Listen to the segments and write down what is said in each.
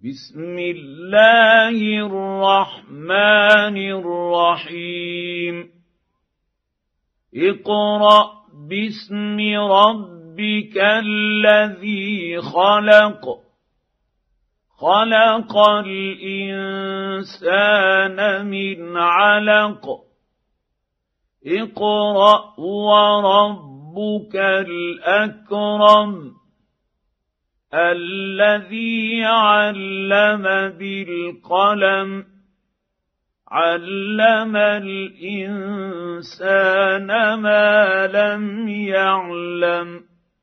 بسم الله الرحمن الرحيم اقرأ باسم ربك الذي خلق خلق الإنسان من علق اقرأ وربك الأكرم الذي علم بالقلم علم الإنسان ما لم يعلم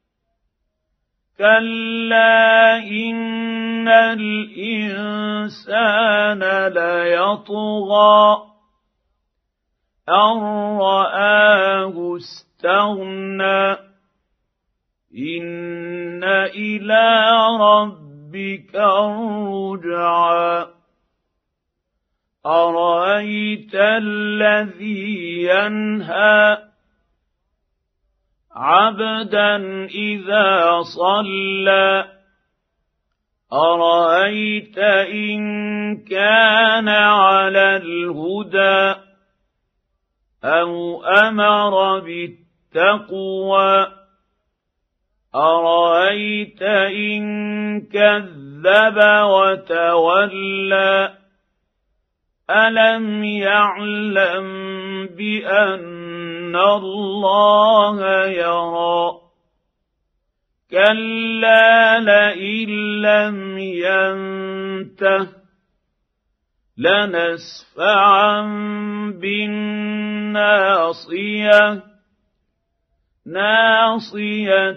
كلا إن الإنسان ليطغى أن رآه استغنى إن إلى ربك الرجعى أرأيت الذي ينهى عبدا إذا صلى أرأيت إن كان على الهدى أو أمر بالتقوى أرأيت إن كذب وتولى ألم يعلم بأن الله يرى كلا لئن لم ينته لنسفعا بالناصية ناصية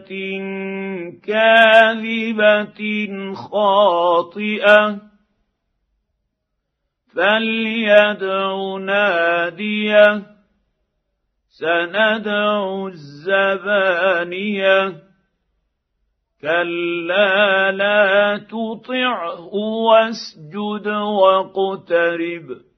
كاذبة خاطئة فليدع ناديه سندع الزبانية كلا لا تطعه واسجد واقترب